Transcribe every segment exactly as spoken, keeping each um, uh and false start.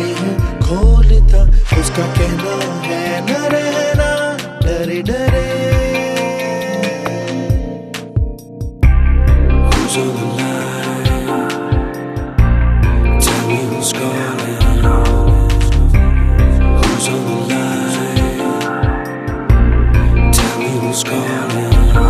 आते हैं खोलता, उसका कहना है न रहना डरे डरे। Who's on the line? Tell me who's calling. Who's on the line? Tell me who's calling.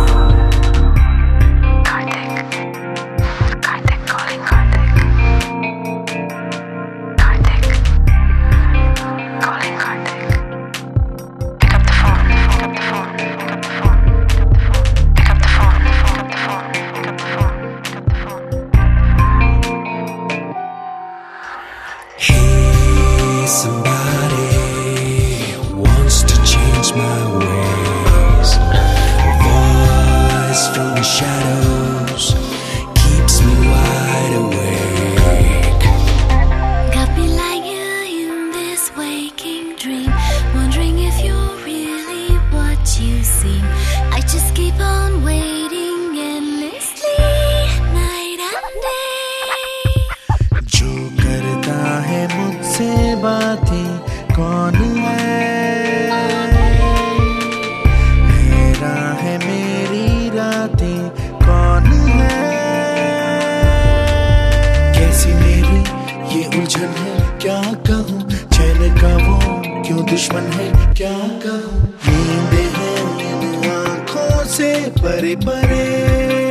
Somebody wants to change my ways. A voice from the shadows keeps me wide awake. Got me lying in this waking dream, wondering if you're really what you seem. I just keep on waiting endlessly, night and day. जो करता है मुझसे बातें कौन है, मेरा है मेरी रातें कौन है। कैसी मेरी ये उलझन है क्या कहूँ, चैन का वो क्यों दुश्मन है क्या कहूँ। नींद है इन आँखों से परे परे।